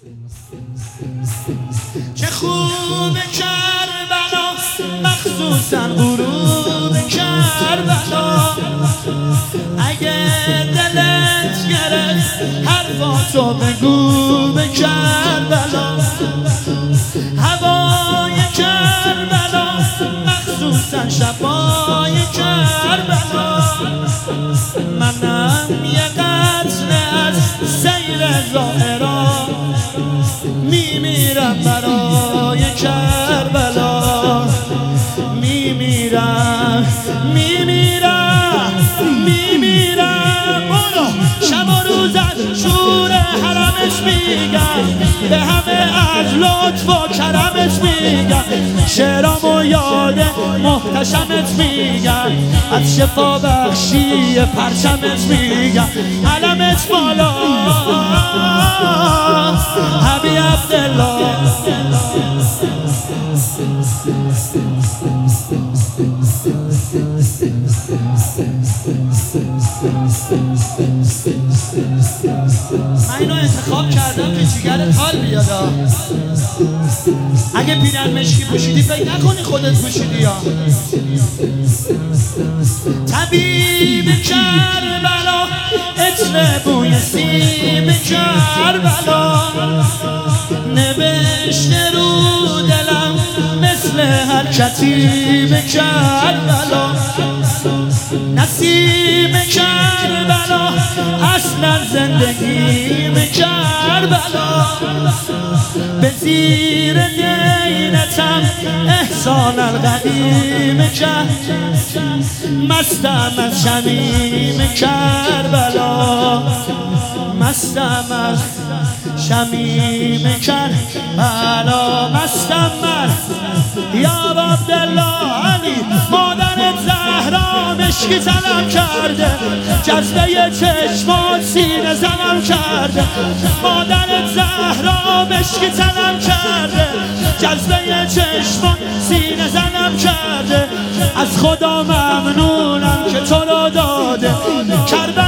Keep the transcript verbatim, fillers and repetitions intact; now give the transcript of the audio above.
چه خوب کربلا مخصوصا غروب کربلا، اگه دلت گرفت حرفاتو بگو به کربلا. هوای کربلا مخصوصا شبای کربلا، منم یه قطره از سیر زائران میمیرم برای کربلا، میمیرم میمیرم میمیرم. برو شب و روز از شور حرمش میگم، به همه از لطف و کرمش میگم، شعرامو یاد محتشمت میگم، از شفا بخشی پرچمت میگم، علمت بالا حبی عبدالله. من اینو انتخاب کردم که جیگرت حال بیاد. اگه پیرن مشکی پوشیدی فکر نکنی خودت پوشیدی یا طبیب کربلا، عطر بوی سیم کربلا، نوشته رو دلم مثل هر کتیب کربلا، نسیم کربلا اصلا زندگیم کربلا، به زیر دینتم احسان القدیم کرد، مستم از شمیم کربلا، مستم از شمیم کربلا، مستم از یا عبدالله علی. مادرت زهرا مشکی زنم کرده، جذبه چشمات سینه زنم کرده، مادرت زهرا مشکی زنم کرده، جذبه چشمات سینه زنم کرده، از خدا ممنونم که تو رو داده کربلا.